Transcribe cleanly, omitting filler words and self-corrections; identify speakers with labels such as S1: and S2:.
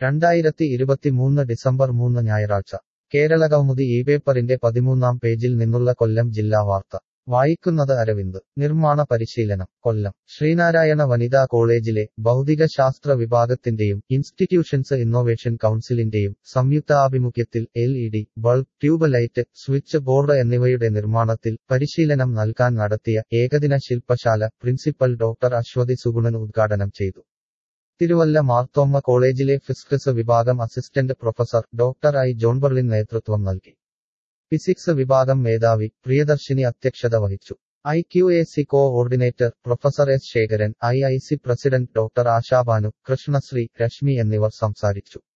S1: 2023 December 3 ഞായറാഴ്ച കേരളകൗമുദി ഇപേപ്പറിന്റെ 13-ാം പേജിൽ നിന്നുള്ള കൊല്ലം ജില്ലാ വാർത്ത വായിക്കുന്നത് അരവിന്ദ്. നിർമ്മാണ പരിശീലനം കൊല്ലം ശ്രീനാരായണ വനിതാ കോളേജിലെ ഭൗതികശാസ്ത്ര വിഭാഗത്തിന്റെയും ഇൻസ്റ്റിറ്റ്യൂഷൻസ് ഇന്നൊവേഷൻ കൗൺസിലിന്റെയും സംയുക്താഭിമുഖ്യത്തിൽ LED bulb, tube light, switch board എന്നിവയുടെ നിർമ്മാണത്തിൽ പരിശീലനം നൽകാൻ നടത്തിയ ഏകദിന ശില്പശാല പ്രിൻസിപ്പൽ ഡോക്ടർ അശ്വതി സുഗുണൻ ഉദ്ഘാടനം ചെയ്തു. തിരുവല്ല മാർത്തോമ്മ കോളേജിലെ ഫിസിക്സ് വിഭാഗം assistant professor doctor I Johnberlin നേതൃത്വം നൽകി. ഫിസിക്സ് വിഭാഗം മേധാവി പ്രിയദർശിനി അധ്യക്ഷത വഹിച്ചു. IQAC coordinator professor S. Sekharan, IIC president doctor Ashabhanu, Krishnasree, Reshmi എന്നിവർ സംസാരിച്ചു.